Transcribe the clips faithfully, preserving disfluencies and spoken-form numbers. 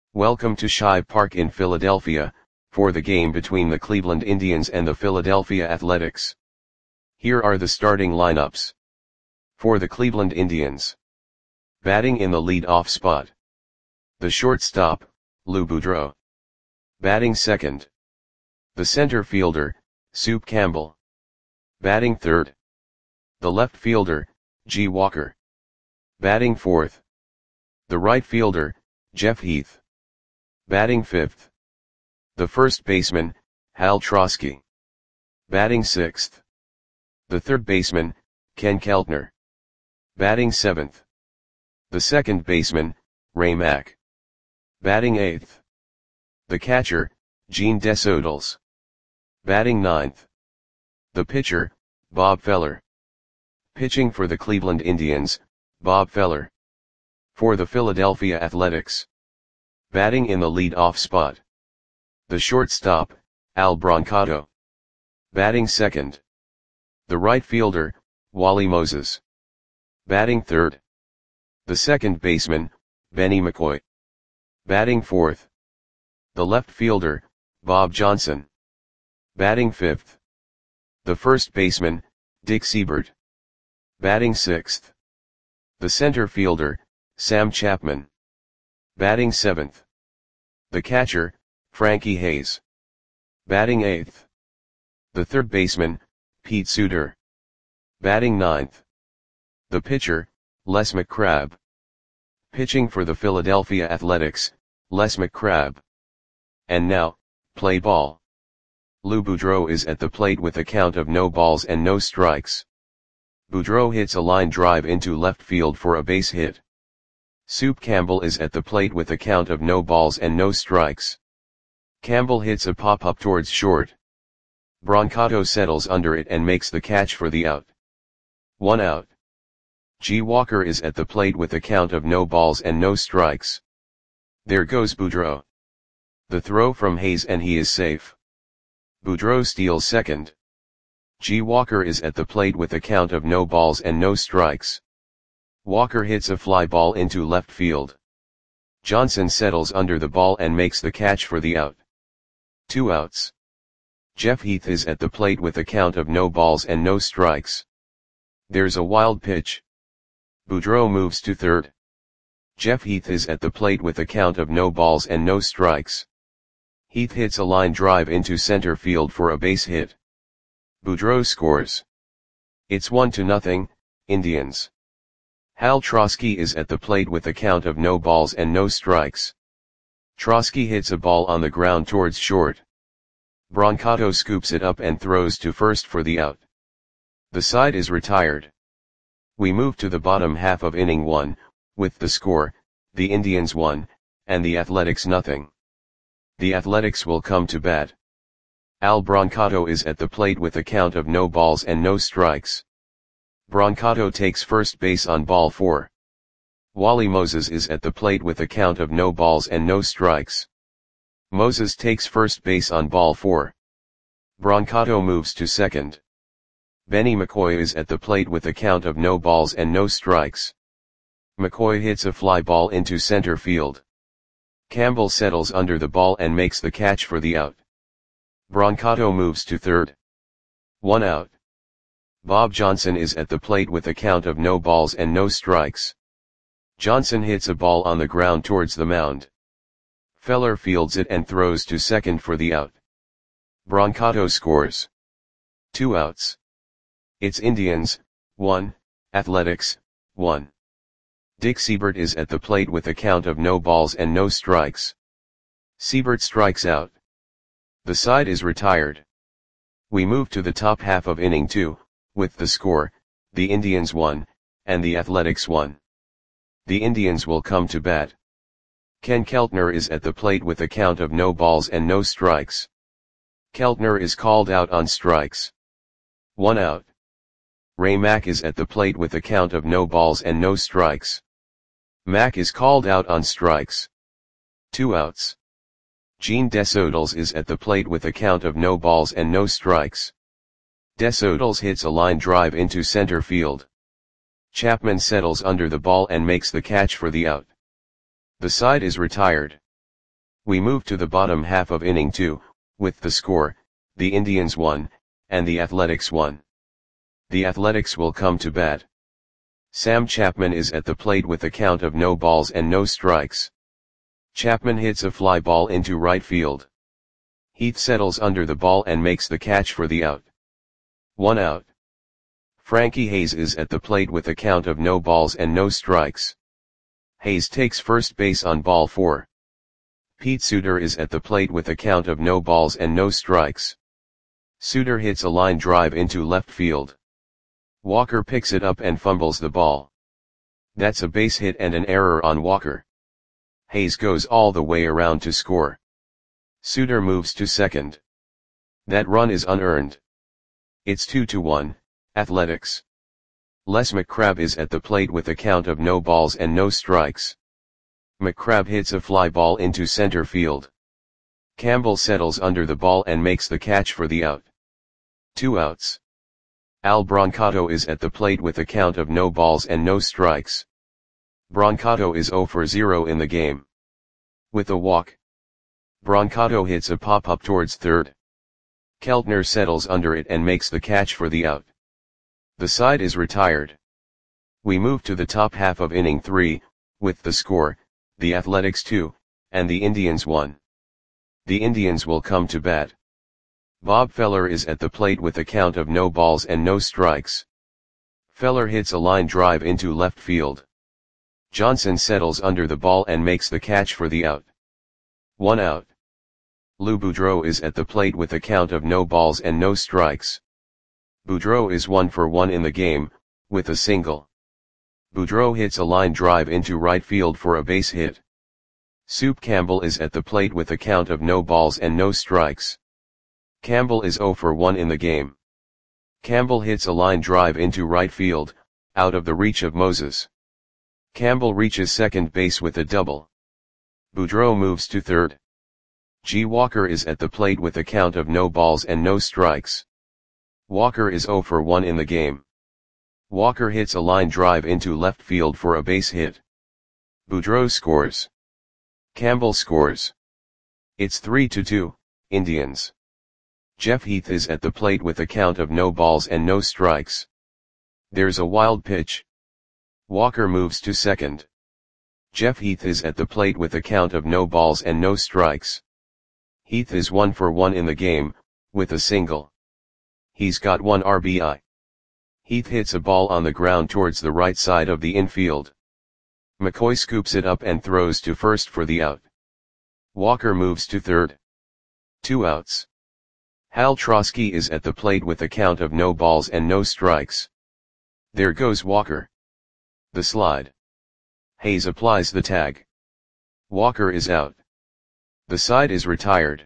Welcome to Shive Park in Philadelphia, for the game between the Cleveland Indians and the Philadelphia Athletics. Here are the starting lineups. For the Cleveland Indians. Batting in the lead-off spot. The shortstop, Lou Boudreau. Batting second. The center fielder, Soup Campbell. Batting third. The left fielder, G. Walker. Batting fourth. The right fielder, Jeff Heath. Batting fifth. The first baseman, Hal Trosky. Batting sixth. The third baseman, Ken Keltner. Batting seventh. The second baseman, Ray Mack. Batting eighth. The catcher, Gene Desodals. Batting ninth. The pitcher, Bob Feller. Pitching for the Cleveland Indians, Bob Feller. For the Philadelphia Athletics. Batting in the lead-off spot. The shortstop, Al Brancato. Batting second. The right fielder, Wally Moses. Batting third. The second baseman, Benny McCoy. Batting fourth. The left fielder, Bob Johnson. Batting fifth. The first baseman, Dick Siebert. Batting sixth. The center fielder, Sam Chapman. Batting seventh. The catcher, Frankie Hayes. Batting eighth. The third baseman, Pete Suter. Batting ninth. The pitcher, Les McCrabb. Pitching for the Philadelphia Athletics, Les McCrabb. And now, play ball. Lou Boudreau is at the plate with a count of no balls and no strikes. Boudreau hits a line drive into left field for a base hit. Soup Campbell is at the plate with a count of no balls and no strikes. Campbell hits a pop-up towards short. Brancato settles under it and makes the catch for the out. One out. G. Walker is at the plate with a count of no balls and no strikes. There goes Boudreau. The throw from Hayes and he is safe. Boudreau steals second. G. Walker is at the plate with a count of no balls and no strikes. Walker hits a fly ball into left field. Johnson settles under the ball and makes the catch for the out. Two outs. Jeff Heath is at the plate with a count of no balls and no strikes. There's a wild pitch. Boudreau moves to third. Jeff Heath is at the plate with a count of no balls and no strikes. Heath hits a line drive into center field for a base hit. Boudreau scores. It's one to nothing, Indians. Hal Trosky is at the plate with a count of no balls and no strikes. Trosky hits a ball on the ground towards short. Brancato scoops it up and throws to first for the out. The side is retired. We move to the bottom half of inning one, with the score, the Indians one, and the Athletics nothing. The Athletics will come to bat. Al Brancato is at the plate with a count of no balls and no strikes. Brancato takes first base on ball four. Wally Moses is at the plate with a count of no balls and no strikes. Moses takes first base on ball four. Brancato moves to second. Benny McCoy is at the plate with a count of no balls and no strikes. McCoy hits a fly ball into center field. Campbell settles under the ball and makes the catch for the out. Brancato moves to third. One out. Bob Johnson is at the plate with a count of no balls and no strikes. Johnson hits a ball on the ground towards the mound. Feller fields it and throws to second for the out. Brancato scores. Two outs. It's Indians, one, Athletics, one. Dick Siebert is at the plate with a count of no balls and no strikes. Siebert strikes out. The side is retired. We move to the top half of inning two, with the score, the Indians one, and the Athletics one. The Indians will come to bat. Ken Keltner is at the plate with a count of no balls and no strikes. Keltner is called out on strikes. One out. Ray Mack is at the plate with a count of no balls and no strikes. Mack is called out on strikes. Two outs. Gene Desodals is at the plate with a count of no balls and no strikes. Desodals hits a line drive into center field. Chapman settles under the ball and makes the catch for the out. The side is retired. We move to the bottom half of inning two, with the score, the Indians one, and the Athletics one. The Athletics will come to bat. Sam Chapman is at the plate with a count of no balls and no strikes. Chapman hits a fly ball into right field. Heath settles under the ball and makes the catch for the out. One out. Frankie Hayes is at the plate with a count of no balls and no strikes. Hayes takes first base on ball four. Pete Suter is at the plate with a count of no balls and no strikes. Suter hits a line drive into left field. Walker picks it up and fumbles the ball. That's a base hit and an error on Walker. Hayes goes all the way around to score. Suter moves to second. That run is unearned. It's two to one, Athletics. Les McCrabb is at the plate with a count of no balls and no strikes. McCrabb hits a fly ball into center field. Campbell settles under the ball and makes the catch for the out. Two outs. Al Brancato is at the plate with a count of no balls and no strikes. Brancato is zero for zero in the game. With a walk, Brancato hits a pop-up towards third. Keltner settles under it and makes the catch for the out. The side is retired. We move to the top half of inning three, with the score, the Athletics two, and the Indians one. The Indians will come to bat. Bob Feller is at the plate with a count of no balls and no strikes. Feller hits a line drive into left field. Johnson settles under the ball and makes the catch for the out. One out. Lou Boudreau is at the plate with a count of no balls and no strikes. Boudreau is one for one in the game, with a single. Boudreau hits a line drive into right field for a base hit. Soup Campbell is at the plate with a count of no balls and no strikes. Campbell is zero for one in the game. Campbell hits a line drive into right field, out of the reach of Moses. Campbell reaches second base with a double. Boudreau moves to third. G. Walker is at the plate with a count of no balls and no strikes. Walker is zero for one in the game. Walker hits a line drive into left field for a base hit. Boudreau scores. Campbell scores. It's three to two, Indians. Jeff Heath is at the plate with a count of no balls and no strikes. There's a wild pitch. Walker moves to second. Jeff Heath is at the plate with a count of no balls and no strikes. Heath is one for one in the game, with a single. He's got one R B I. Heath hits a ball on the ground towards the right side of the infield. McCoy scoops it up and throws to first for the out. Walker moves to third. Two outs. Hal Trosky is at the plate with a count of no balls and no strikes. There goes Walker. The slide. Hayes applies the tag. Walker is out. The side is retired.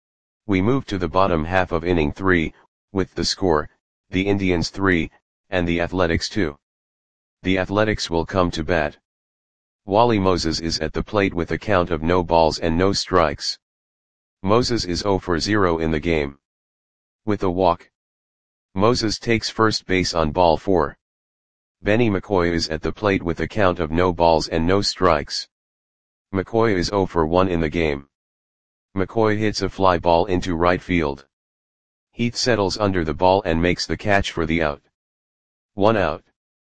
We move to the bottom half of inning three, with the score, the Indians three, and the Athletics two. The Athletics will come to bat. Wally Moses is at the plate with a count of no balls and no strikes. Moses is zero for zero in the game. With a walk, Moses takes first base on ball four. Benny McCoy is at the plate with a count of no balls and no strikes. McCoy is zero for one in the game. McCoy hits a fly ball into right field. Heath settles under the ball and makes the catch for the out. One out.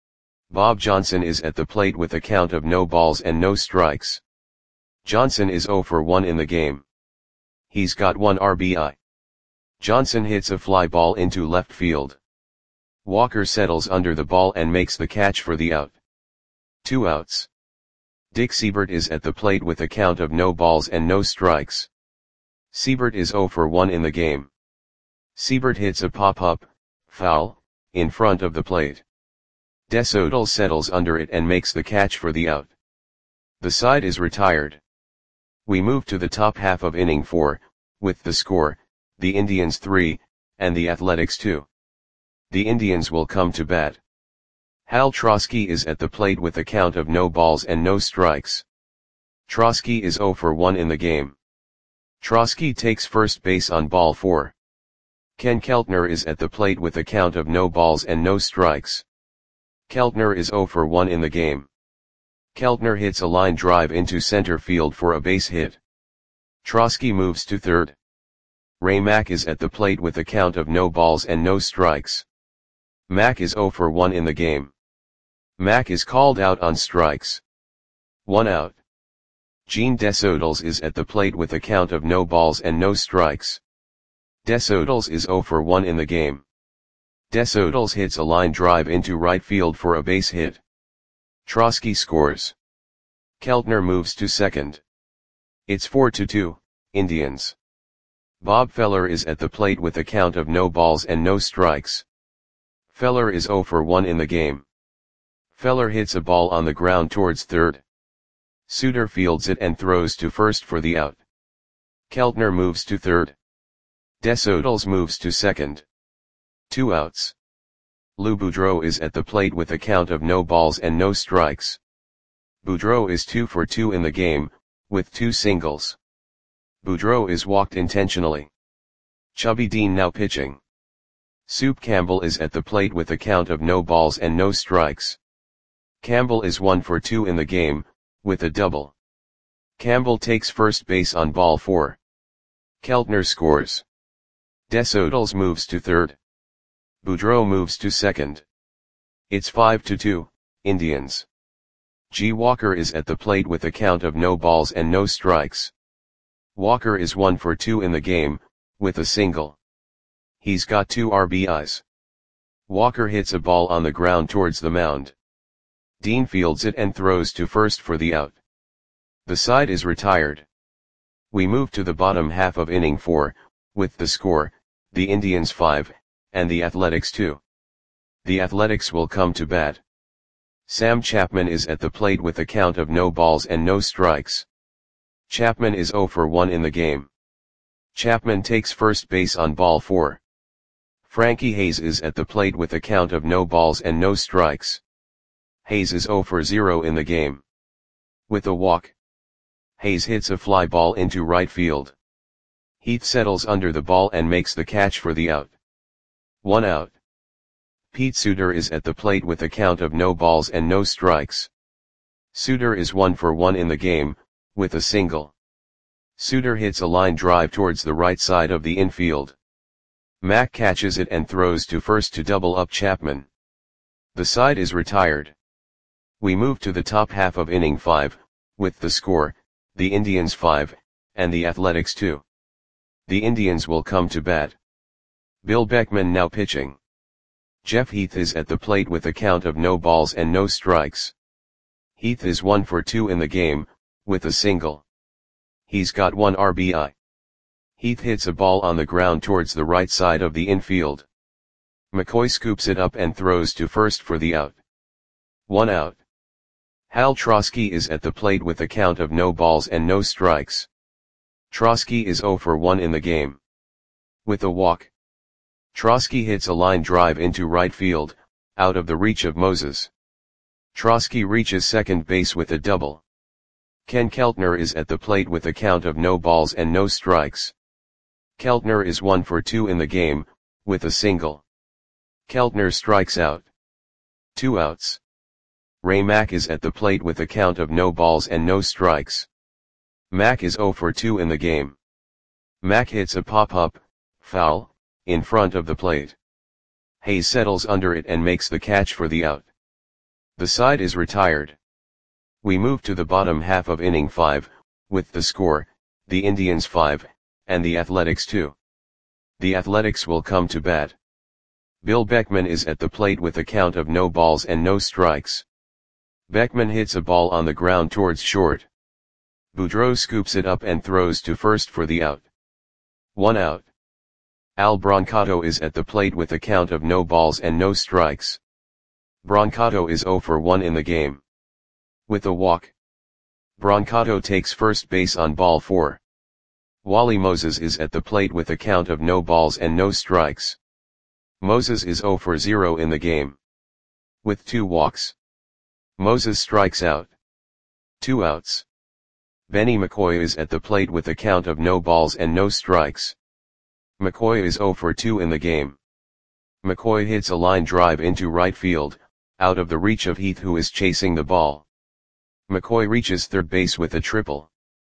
Bob Johnson is at the plate with a count of no balls and no strikes. Johnson is zero for one in the game. He's got one R B I. Johnson hits a fly ball into left field. Walker settles under the ball and makes the catch for the out. Two outs. Dick Siebert is at the plate with a count of no balls and no strikes. Siebert is zero for one in the game. Siebert hits a pop-up, foul, in front of the plate. Desodal settles under it and makes the catch for the out. The side is retired. We move to the top half of inning four, with the score, the Indians three, and the Athletics two. The Indians will come to bat. Hal Trosky is at the plate with a count of no balls and no strikes. Trosky is zero for one in the game. Trosky takes first base on ball four. Ken Keltner is at the plate with a count of no balls and no strikes. Keltner is zero for one in the game. Keltner hits a line drive into center field for a base hit. Trotsky moves to third. Ray Mack is at the plate with a count of no balls and no strikes. Mack is zero for one in the game. Mack is called out on strikes. One out. Gene Desodals is at the plate with a count of no balls and no strikes. Desodals is zero for one in the game. Desodals hits a line drive into right field for a base hit. Trotsky scores. Keltner moves to second. It's four to two, Indians. Bob Feller is at the plate with a count of no balls and no strikes. Feller is zero for one in the game. Feller hits a ball on the ground towards third. Suter fields it and throws to first for the out. Keltner moves to third. Desodals moves to second. Two outs. Lou Boudreau is at the plate with a count of no balls and no strikes. Boudreau is two for two in the game, with two singles. Boudreau is walked intentionally. Chubby Dean now pitching. Soup Campbell is at the plate with a count of no balls and no strikes. Campbell is one for two in the game, with a double. Campbell takes first base on ball four. Keltner scores. Desodals moves to third. Boudreau moves to second. It's five to two, Indians. G. Walker is at the plate with a count of no balls and no strikes. Walker is one for two in the game, with a single. He's got two R B Is. Walker hits a ball on the ground towards the mound. Dean fields it and throws to first for the out. The side is retired. We move to the bottom half of inning four, with the score, the Indians five, and the Athletics two. The Athletics will come to bat. Sam Chapman is at the plate with a count of no balls and no strikes. Chapman is zero for one in the game. Chapman takes first base on ball four. Frankie Hayes is at the plate with a count of no balls and no strikes. Hayes is zero for zero in the game. With a walk, Hayes hits a fly ball into right field. Heath settles under the ball and makes the catch for the out. One out. Pete Suter is at the plate with a count of no balls and no strikes. Suter is one for one in the game, with a single. Suter hits a line drive towards the right side of the infield. Mack catches it and throws to first to double up Chapman. The side is retired. We move to the top half of inning five, with the score, the Indians five, and the Athletics two. The Indians will come to bat. Bill Beckman now pitching. Jeff Heath is at the plate with a count of no balls and no strikes. Heath is one for two in the game, with a single. He's got one R B I. Heath hits a ball on the ground towards the right side of the infield. McCoy scoops it up and throws to first for the out. One out. Hal Trotsky is at the plate with a count of no balls and no strikes. Trotsky is zero for one in the game. With a walk, Trotsky hits a line drive into right field, out of the reach of Moses. Trotsky reaches second base with a double. Ken Keltner is at the plate with a count of no balls and no strikes. Keltner is one for two in the game, with a single. Keltner strikes out. Two outs. Ray Mack is at the plate with a count of no balls and no strikes. Mack is zero for two in the game. Mack hits a pop-up, foul, in front of the plate. Hayes settles under it and makes the catch for the out. The side is retired. We move to the bottom half of inning five, with the score, the Indians five, and the Athletics two. The Athletics will come to bat. Bill Beckman is at the plate with a count of no balls and no strikes. Beckman hits a ball on the ground towards short. Boudreau scoops it up and throws to first for the out. One out. Al Brancato is at the plate with a count of no balls and no strikes. Brancato is zero for one in the game. With a walk, Brancato takes first base on ball four. Wally Moses is at the plate with a count of no balls and no strikes. Moses is zero for zero in the game. With two walks, Moses strikes out. Two outs. Benny McCoy is at the plate with a count of no balls and no strikes. McCoy is zero for two in the game. McCoy hits a line drive into right field, out of the reach of Heath, who is chasing the ball. McCoy reaches third base with a triple.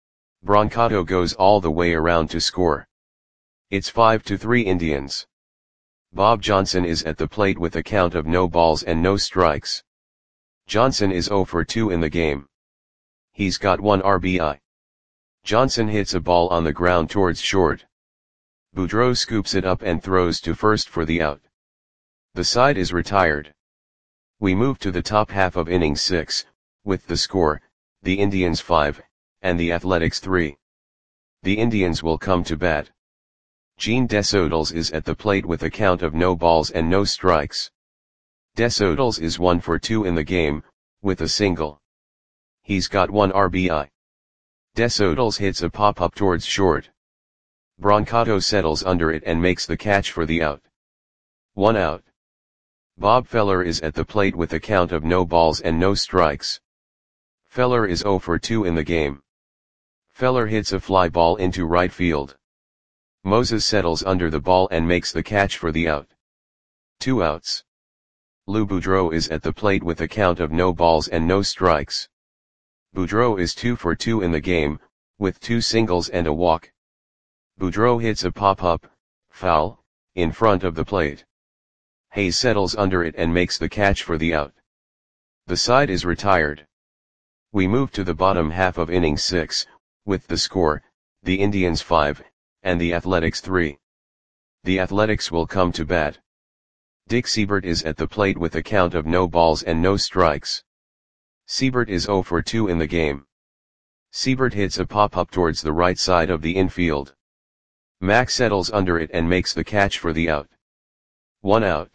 Brancato goes all the way around to score. It's five to three Indians. Bob Johnson is at the plate with a count of no balls and no strikes. Johnson is zero for two in the game. He's got one R B I. Johnson hits a ball on the ground towards short. Boudreau scoops it up and throws to first for the out. The side is retired. We move to the top half of inning six, with the score, the Indians five, and the Athletics three. The Indians will come to bat. Gene Desautel is at the plate with a count of no balls and no strikes. Desautel is one for two in the game, with a single. He's got one R B I. Desautel hits a pop-up towards short. Brancato settles under it and makes the catch for the out. One out. Bob Feller is at the plate with a count of no balls and no strikes. Feller is zero for two in the game. Feller hits a fly ball into right field. Moses settles under the ball and makes the catch for the out. Two outs. Lou Boudreau is at the plate with a count of no balls and no strikes. Boudreau is two for two in the game, with two singles and a walk. Boudreau hits a pop-up, foul, in front of the plate. Hayes settles under it and makes the catch for the out. The side is retired. We move to the bottom half of inning six, with the score, the Indians five, and the Athletics three. The Athletics will come to bat. Dick Seibert is at the plate with a count of no balls and no strikes. Seibert is zero for two in the game. Seibert hits a pop-up towards the right side of the infield. Mack settles under it and makes the catch for the out. One out.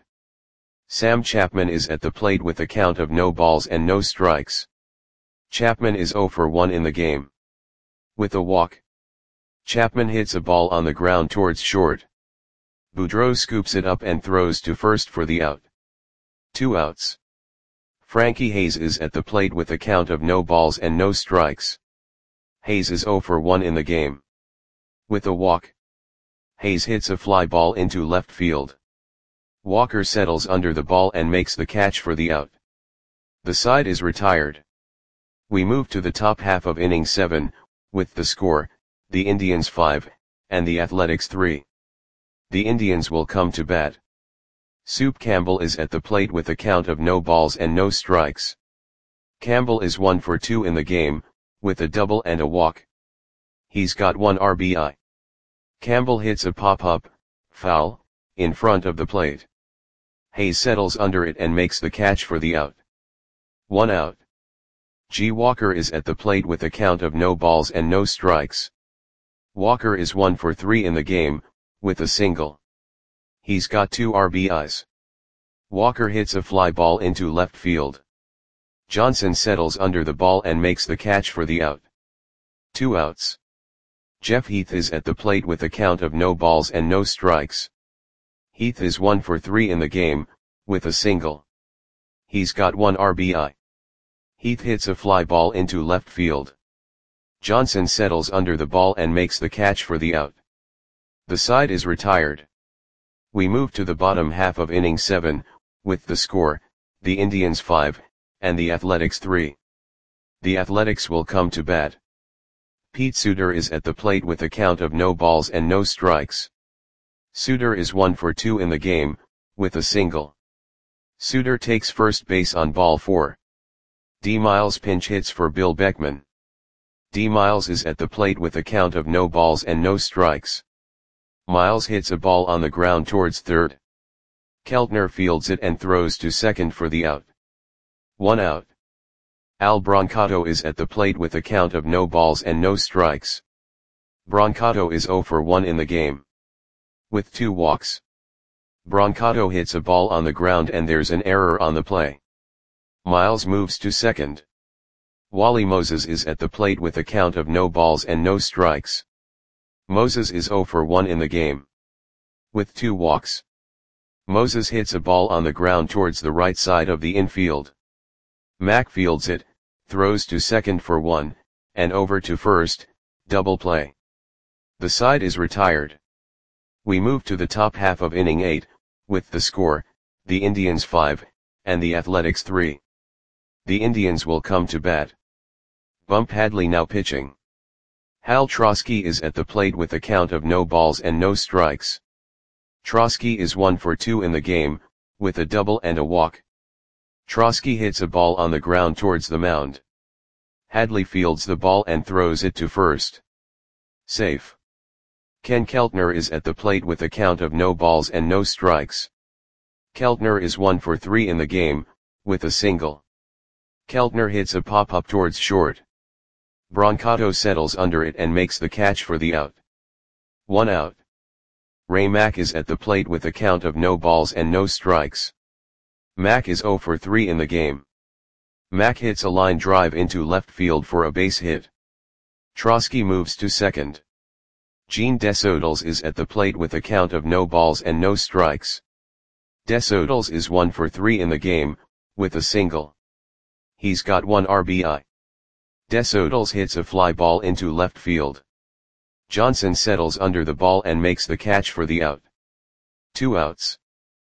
Sam Chapman is at the plate with a count of no balls and no strikes. Chapman is zero for one in the game. With a walk. Chapman hits a ball on the ground towards short. Boudreau scoops it up and throws to first for the out. Two outs. Frankie Hayes is at the plate with a count of no balls and no strikes. Hayes is zero for one in the game. With a walk. Hayes hits a fly ball into left field. Walker settles under the ball and makes the catch for the out. The side is retired. We move to the top half of inning seven, with the score, the Indians five, and the Athletics three. The Indians will come to bat. Soup Campbell is at the plate with a count of no balls and no strikes. Campbell is one for two in the game, with a double and a walk. He's got one R B I. Campbell hits a pop-up, foul, in front of the plate. Hayes settles under it and makes the catch for the out. One out. G. Walker is at the plate with a count of no balls and no strikes. Walker is one for three in the game, with a single. He's got two R B Is. Walker hits a fly ball into left field. Johnson settles under the ball and makes the catch for the out. Two outs. Jeff Heath is at the plate with a count of no balls and no strikes. Heath is one for three in the game, with a single. He's got one R B I. Heath hits a fly ball into left field. Johnson settles under the ball and makes the catch for the out. The side is retired. We move to the bottom half of inning seven, with the score, the Indians five, and the Athletics three. The Athletics will come to bat. Pete Suter is at the plate with a count of no balls and no strikes. Suter is one for two in the game, with a single. Suter takes first base on ball four. D. Miles pinch hits for Bill Beckman. D. Miles is at the plate with a count of no balls and no strikes. Miles hits a ball on the ground towards third. Keltner fields it and throws to second for the out. One out. Al Brancato is at the plate with a count of no balls and no strikes. Brancato is zero for one in the game. With two walks. Brancato hits a ball on the ground and there's an error on the play. Miles moves to second. Wally Moses is at the plate with a count of no balls and no strikes. Moses is zero for one in the game. With two walks. Moses hits a ball on the ground towards the right side of the infield. Mack fields it, throws to second for one, and over to first, double play. The side is retired. We move to the top half of inning eight, with the score, the Indians five, and the Athletics three. The Indians will come to bat. Bump Hadley now pitching. Hal Trotsky is at the plate with a count of no balls and no strikes. Trotsky is one for two in the game, with a double and a walk. Trotsky hits a ball on the ground towards the mound. Hadley fields the ball and throws it to first. Safe. Ken Keltner is at the plate with a count of no balls and no strikes. Keltner is one for three in the game, with a single. Keltner hits a pop-up towards short. Brancato settles under it and makes the catch for the out. One out. Ray Mack is at the plate with a count of no balls and no strikes. Mack is zero for three in the game. Mack hits a line drive into left field for a base hit. Trotsky moves to second. Gene Desodals is at the plate with a count of no balls and no strikes. Desodals is one for three in the game, with a single. He's got one R B I. Desodals hits a fly ball into left field. Johnson settles under the ball and makes the catch for the out. Two outs.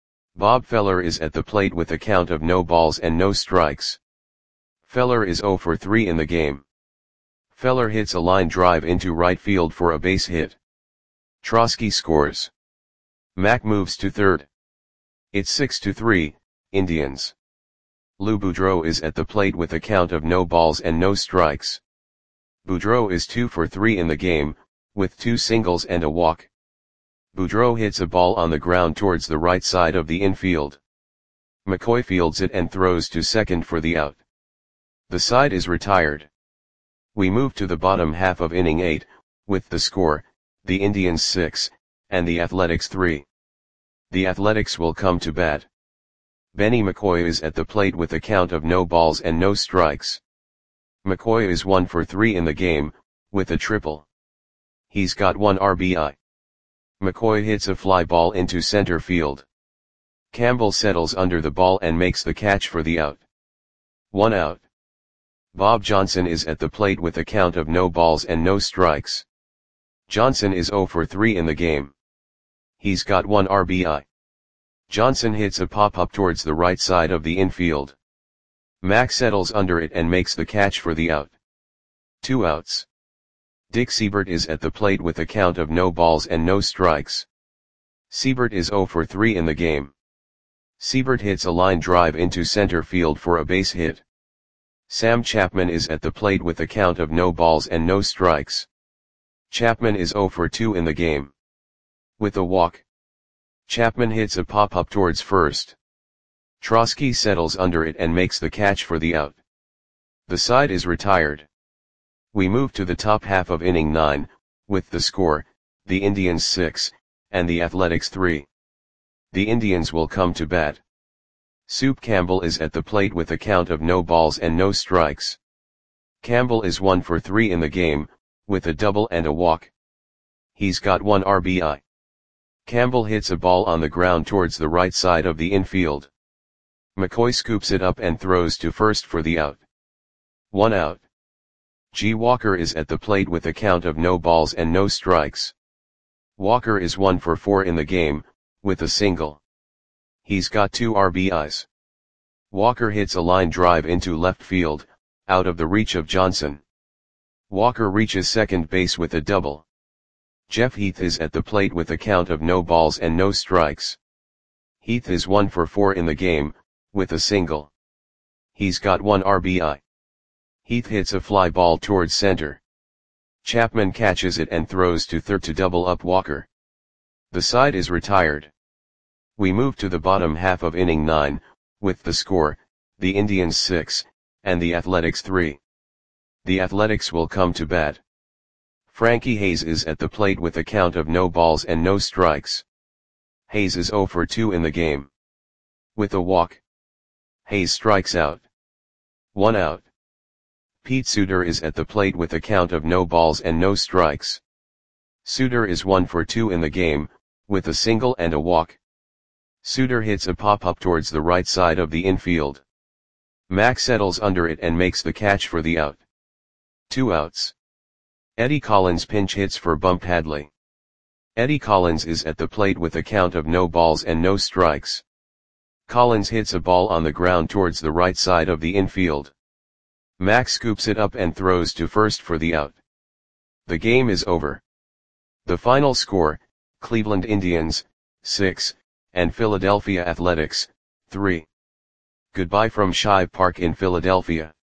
Bob Feller is at the plate with a count of no balls and no strikes. Feller is zero for three in the game. Feller hits a line drive into right field for a base hit. Trotsky scores. Mack moves to third. It's six to three, Indians. Lou Boudreau is at the plate with a count of no balls and no strikes. Boudreau is two for three in the game, with two singles and a walk. Boudreau hits a ball on the ground towards the right side of the infield. McCoy fields it and throws to second for the out. The side is retired. We move to the bottom half of inning eight, with the score, the Indians six, and the Athletics three. The Athletics will come to bat. Benny McCoy is at the plate with a count of no balls and no strikes. McCoy is one for three in the game, with a triple. He's got one R B I. McCoy hits a fly ball into center field. Campbell settles under the ball and makes the catch for the out. One out. Bob Johnson is at the plate with a count of no balls and no strikes. Johnson is zero for three in the game. He's got one R B I. Johnson hits a pop-up towards the right side of the infield. Mack settles under it and makes the catch for the out. Two outs. Dick Siebert is at the plate with a count of no balls and no strikes. Siebert is zero for three in the game. Siebert hits a line drive into center field for a base hit. Sam Chapman is at the plate with a count of no balls and no strikes. Chapman is zero for two in the game. With a walk. Chapman hits a pop-up towards first. Trotsky settles under it and makes the catch for the out. The side is retired. We move to the top half of inning nine, with the score, the Indians six, and the Athletics three. The Indians will come to bat. Soup Campbell is at the plate with a count of no balls and no strikes. Campbell is one for three in the game, with a double and a walk. He's got one R B I. Campbell hits a ball on the ground towards the right side of the infield. McCoy scoops it up and throws to first for the out. One out. G. Walker is at the plate with a count of no balls and no strikes. Walker is one for four in the game, with a single. He's got two R B Is. Walker hits a line drive into left field, out of the reach of Johnson. Walker reaches second base with a double. Jeff Heath is at the plate with a count of no balls and no strikes. Heath is one for four in the game, with a single. He's got one R B I. Heath hits a fly ball towards center. Chapman catches it and throws to third to double up Walker. The side is retired. We move to the bottom half of inning nine, with the score, the Indians six, and the Athletics three. The Athletics will come to bat. Frankie Hayes is at the plate with a count of no balls and no strikes. Hayes is zero for two in the game. With a walk. Hayes strikes out. One out. Pete Suter is at the plate with a count of no balls and no strikes. Suter is one for two in the game, with a single and a walk. Suter hits a pop-up towards the right side of the infield. Mack settles under it and makes the catch for the out. Two outs. Eddie Collins pinch hits for Bump Hadley. Eddie Collins is at the plate with a count of no balls and no strikes. Collins hits a ball on the ground towards the right side of the infield. Mack scoops it up and throws to first for the out. The game is over. The final score, Cleveland Indians, six, and Philadelphia Athletics, three. Goodbye from Shibe Park in Philadelphia.